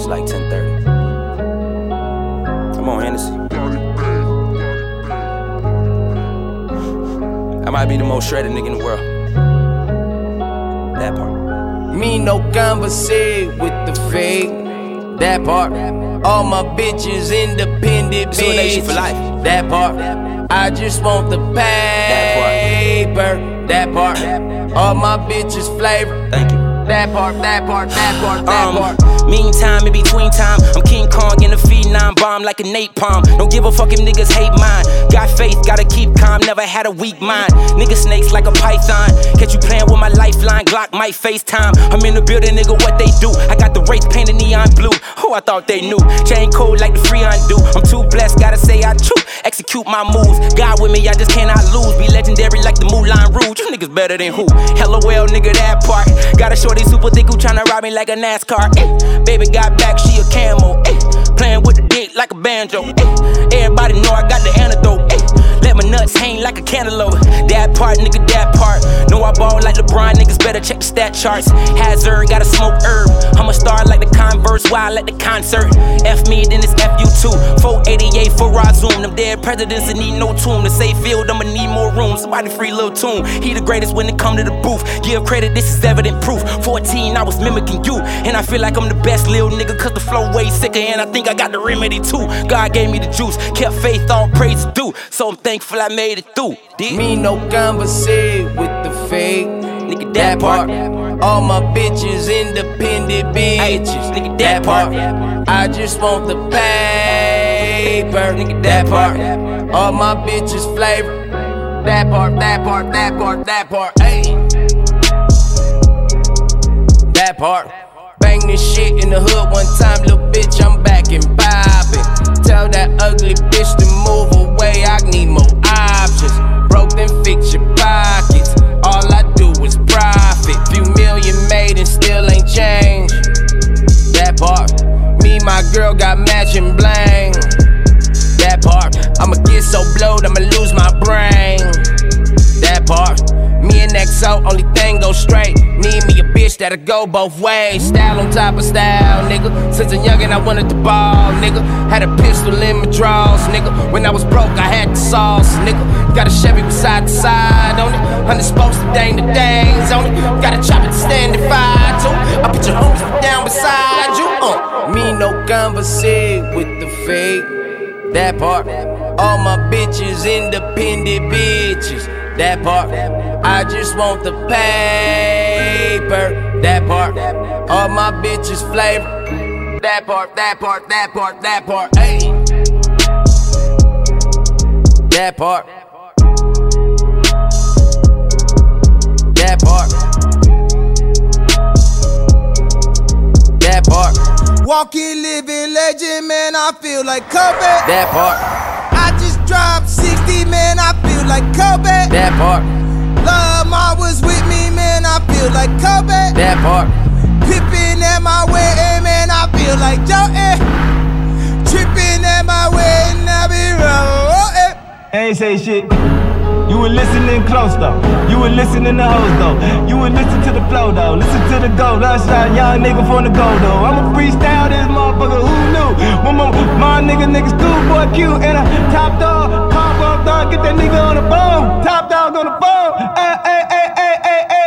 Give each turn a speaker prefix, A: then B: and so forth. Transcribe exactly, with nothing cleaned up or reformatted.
A: like ten thirty. Come on, Hennessy. I might be the most shredded nigga in the world. That part.
B: Me no conversate with the fake. That part. All my bitches independent bitch.
A: For life.
B: That part. I just want the paper. That part. All my bitches flavor.
A: Thank you.
B: That part, that part, that part, that
A: um,
B: part.
A: Meantime, in between time, I'm King Kong in a phenom bomb like a napalm. Don't give a fuck if niggas hate mine. Got faith, gotta keep calm, never had a weak mind. Nigga snakes like a python. Catch you playing with my lifeline, Glock might FaceTime. I'm in the building, nigga, what they do? I got the race painted neon blue. Who I thought they knew? Chain cold like the Freon do. I'm too blessed, gotta say I true. Execute my moves. God with me, I just cannot lose. Be legendary like the Moulin Rouge. You niggas better than who? LOL, nigga, that part. Got a shorty super thick who tryna rob me like a NASCAR. Eh. Baby got back, she a camo. Eh. Playing with the dick like a banjo. Eh. Everybody know I got the antidote. Eh. Let my nuts hang like a cantaloupe. That part, nigga, that part. Know I ball like LeBron, niggas better check the stat charts. Hazard, gotta smoke herb. I'm a star like the Converse, while at the concert. F me, then it's F you too. four eighty-eight for raw zoom. Them dead presidents that need no tomb. To say field, I'ma need more room. Somebody free Lil Tune. He the greatest when it come to the booth. Give credit, this is evident proof. fourteen, I was mimicking you. And I feel like I'm the best lil nigga, cause the flow way sicker. And I think I got the remedy too. God gave me the juice. Kept faith, all praise is due. So I'm thankful I made it through. Deep.
B: Me no conversate with the fake.
A: Nigga, that part.
B: All my bitches independent bitches.
A: Nigga, that part.
B: I just want the paper. Nigga, that part. All my bitches flavor. That part, that part, that part, that part. Ayy. That part. Bang this shit in the hood one time, little bitch, I'm back and poppin'. Tell that ugly bitch to move away, I need more options. Broke then fix your pockets, all I do is profit. Few million made and still ain't changed. That part. Me, my girl got matching bling. That part. I'ma get so blowed, I'ma lose my brain. That part. Me and X O, only thing go straight. Need me a bitch that'll go both ways. Style on top of style, nigga. Since a youngin' I wanted to ball, nigga. Had a pistol in my drawers, nigga. When I was broke, I had the sauce, nigga. Got a Chevy with side to side on it. Hundred spokes to dang the things on it. Got a chopper to stand and fire too. I put your homies down beside you. Uh. Me no conversate with the fake. That part. All my bitches independent bitches. That part. I just want the paper. That part. All my bitches flavor. That part, that part, that part, that part. Ayy. That part. That part. That part.
C: Walking, living legend, man, I feel like Kobe.
B: That part.
C: I just dropped sixty, man, I feel like Kobe.
B: That part.
C: Love Ma was with me, man, I feel like Kobe.
B: That part.
C: Pippin' at my wedding, man, I feel like Jordan. Trippin' at my wedding, I be rolling.
D: I ain't say shit. You were listening close though. You were listening to hoes though. You would listen to the flow though. Listen to the go. Outside young nigga from the go though. I'ma freestyle this motherfucker. Who knew? One more my nigga, nigga schoolboy Q and a top dog. Pop up dog. Get that nigga on the phone. Top dog on the phone. Ay ay ay ay ay ay.